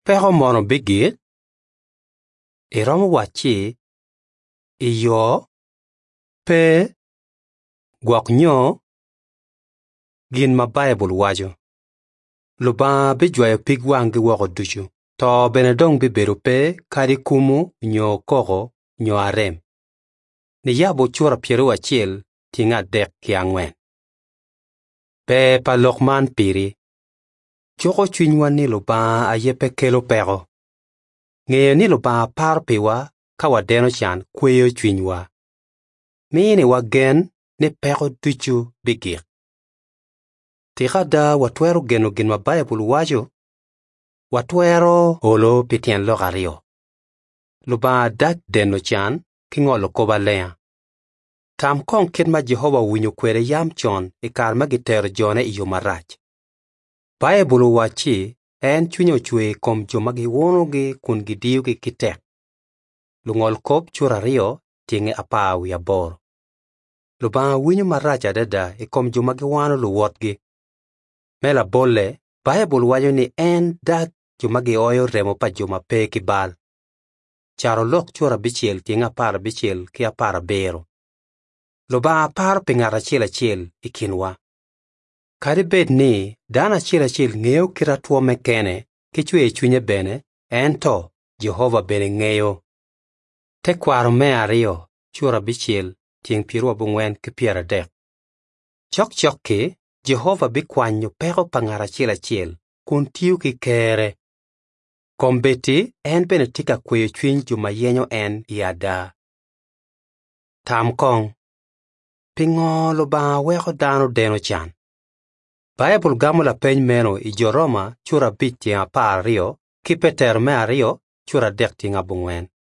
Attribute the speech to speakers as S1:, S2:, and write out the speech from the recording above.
S1: Peko mono bigit. Iromo wachi. Iyo. Pe. Gwok nyo. Gin ma Bible wajo. Luba bijwayo pig wang gi woko duchu. To benedong bibedo pe kadi kumu nyo koko nyo arem. Ni yabo chura piero achiel tinga dek ki ang'wen. Pe palok man piri. Choko chunywa ni luba ayepe kelo peko. Ng'eyo ni luba par piwa ka wadeno chan kweyo chunywa. Mini wagen ni peko duchu bigik. Tikada watwero geno gin ma Bible wajo. Watwero holo pitien lokario. Luba dak deno chan kingolo koba lea. Tam kong kit ma Jehova winyo kwere yam chon ikar magitero jone iyo marach. Bible wachi en chunyo chwe kom joma giwono gi kun gidiyo gi kitek. Lungol kop chura rio tinge apawi aboro. Luba winyo marach adada kom joma giwano luwot gi. Mela bole, Bible wajo ni en dak joma gioyo remo pa joma pe kibal. Charo lok chura bichiel tinga para bichiel ki apara bero. Luba apar pingara chiel ikinwa. Kadi bed ni dana chiel ng'eyo kiratuo mekene kichwe chunye bene ento Jehova bene ng'eyo. Te kwaro me ario chura bichiel ting piero abung'wen ki piero adek. Chok ki Jehova bikwanyo peko pangara chiel kun tiyo ki kere. Kombeti en bene tika kweyo chuny joma yenyo en yada. Tam kong. Pingo luba weko dano deno chan. Bible gamo la peny meno I Joroma chura bit tinga pa ario, ki Peter me ario chura dek tinga bung'wen.